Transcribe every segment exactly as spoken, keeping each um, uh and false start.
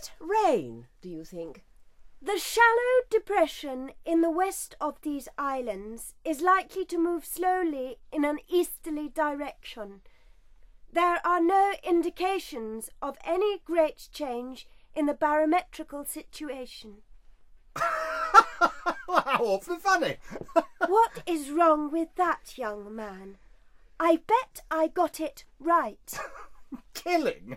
it rain, do you think? The shallow depression in the west of these islands is likely to move slowly in an easterly direction. There are no indications of any great change in the barometrical situation. How awfully funny. What is wrong with that, young man? I bet I got it right. Killing.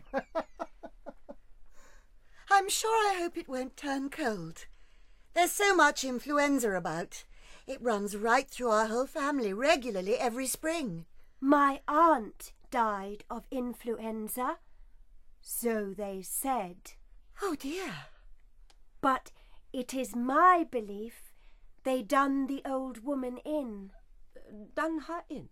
I'm sure I hope it won't turn cold. There's so much influenza about. It runs right through our whole family regularly every spring. My aunt died of influenza. So they said. Oh dear. But it is my belief they done the old woman in. Done her in?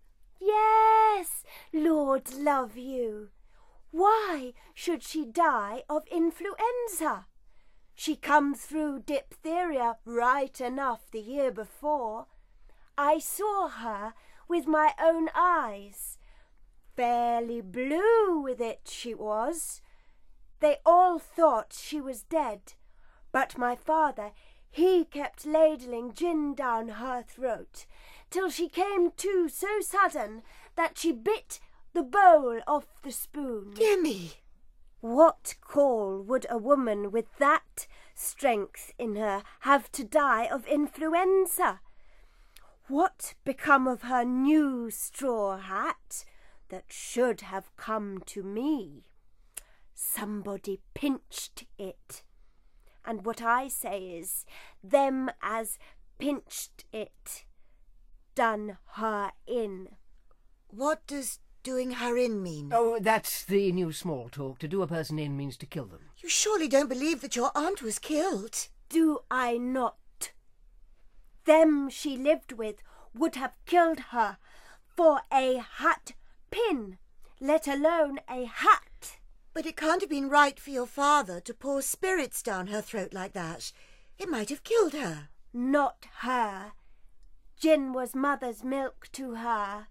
Yes, Lord love you. Why should she die of influenza? She come through diphtheria right enough the year before. I saw her with my own eyes. Fairly blue with it she was. They all thought she was dead, but my father, he kept ladling gin down her throat, till she came to so sudden that she bit the bowl off the spoon. Gimme! What call would a woman with that strength in her have to die of influenza? What become of her new straw hat that should have come to me? Somebody pinched it. And what I say is, them as pinched it done her in. What does doing her in mean? Oh, that's the new small talk. To do a person in means to kill them. You surely don't believe that your aunt was killed? Do I not? Them she lived with would have killed her for a hat pin, let alone a hat. But it can't have been right for your father to pour spirits down her throat like that. It might have killed her. Not her. Gin was mother's milk to her.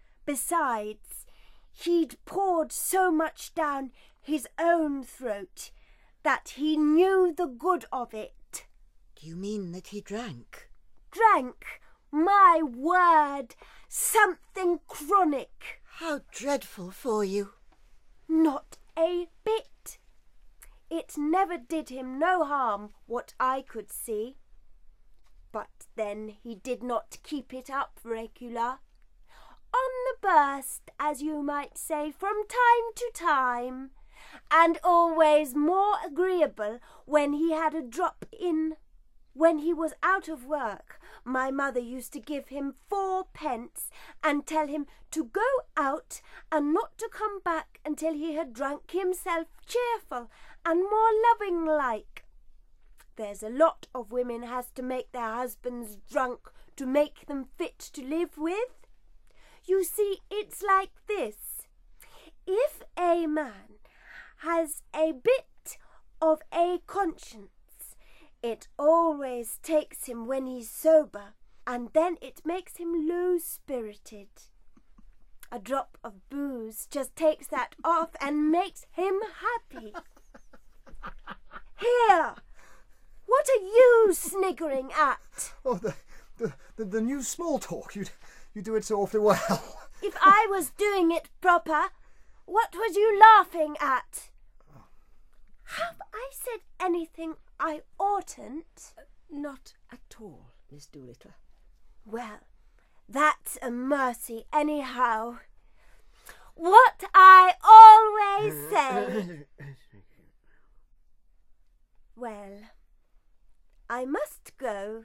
Besides, he'd poured so much down his own throat that he knew the good of it. Do you mean that he drank? Drank? My word! Something chronic. How dreadful for you. Not a bit. It never did him no harm, what I could see. But then he did not keep it up regular. On the burst, as you might say, from time to time, and always more agreeable when he had a drop in. When he was out of work, my mother used to give him four pence and tell him to go out and not to come back until he had drunk himself cheerful and more loving like. There's a lot of women has to make their husbands drunk to make them fit to live with. You see, it's like this. If a man has a bit of a conscience, it always takes him when he's sober, and then it makes him low-spirited. A drop of booze just takes that off and makes him happy. Here! What are you sniggering at? Oh, the, the, the, the new small talk. You, you do it so awfully well. If I was doing it proper, what was you laughing at? Have I said anything I oughtn't? Uh, not at all, Miss Doolittle. Well, that's a mercy anyhow. What I always say. Well, I must go.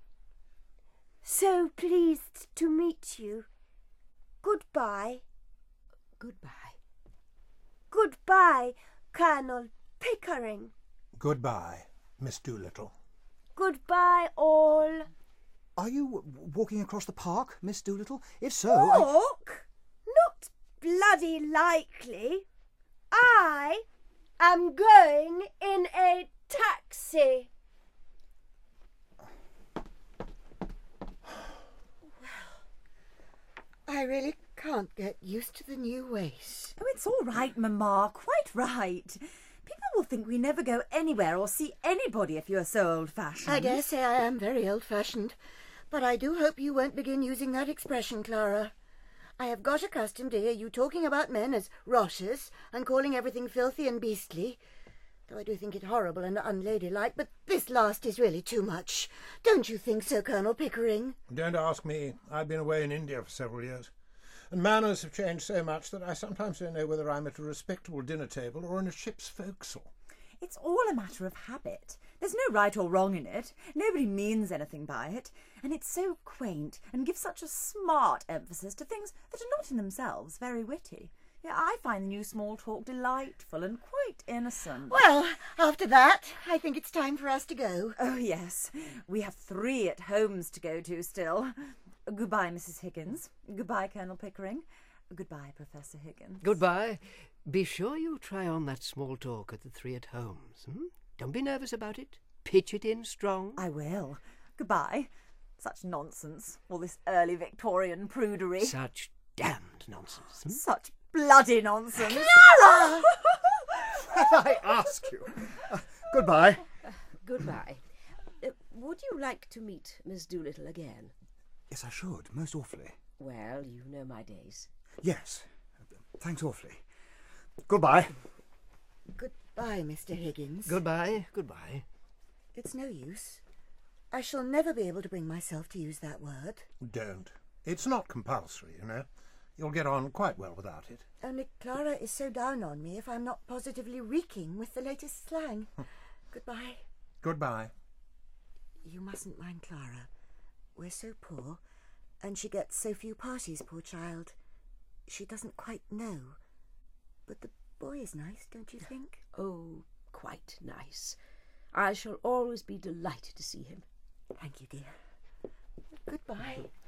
So pleased to meet you. Goodbye. Goodbye. Goodbye, Colonel Pickering. Goodbye, Miss Doolittle. Goodbye, all. Are you w- walking across the park, Miss Doolittle? If so, I... Walk? Not bloody likely. I am going in a taxi. I really can't get used to the new ways. Oh, it's all right, Mamma. Quite right. People will think we never go anywhere or see anybody if you are so old-fashioned. I dare say I am very old-fashioned, but I do hope you won't begin using that expression, Clara. I have got accustomed to hear you talking about men as roshers and calling everything filthy and beastly, though I do think it horrible and unladylike, but this last is really too much. Don't you think so, Colonel Pickering? Don't ask me. I've been away in India for several years, and manners have changed so much that I sometimes don't know whether I'm at a respectable dinner table or in a ship's forecastle. It's all a matter of habit. There's no right or wrong in it. Nobody means anything by it. And it's so quaint and gives such a smart emphasis to things that are not in themselves very witty. Yeah, I find the new small talk delightful and quite innocent. Well, after that, I think it's time for us to go. Oh, yes. We have three at homes to go to still. Goodbye, Missus Higgins. Goodbye, Colonel Pickering. Goodbye, Professor Higgins. Goodbye. Be sure you try on that small talk at the three at homes. Hmm? Don't be nervous about it. Pitch it in strong. I will. Goodbye. Such nonsense. All this early Victorian prudery. Such damned nonsense. Hmm? Such bloody nonsense. Clara! I ask you. Uh, goodbye. Uh, goodbye. Uh, would you like to meet Miss Doolittle again? Yes, I should, most awfully. Well, you know my days. Yes. Thanks awfully. Goodbye. Goodbye, Mister Higgins. Goodbye. Goodbye. It's no use. I shall never be able to bring myself to use that word. Don't. It's not compulsory, you know. You'll get on quite well without it. Only Clara is so down on me if I'm not positively reeking with the latest slang. Goodbye. Goodbye. You mustn't mind Clara. We're so poor, and she gets so few parties, poor child. She doesn't quite know. But the boy is nice, don't you think? Oh, quite nice. I shall always be delighted to see him. Thank you, dear. Goodbye.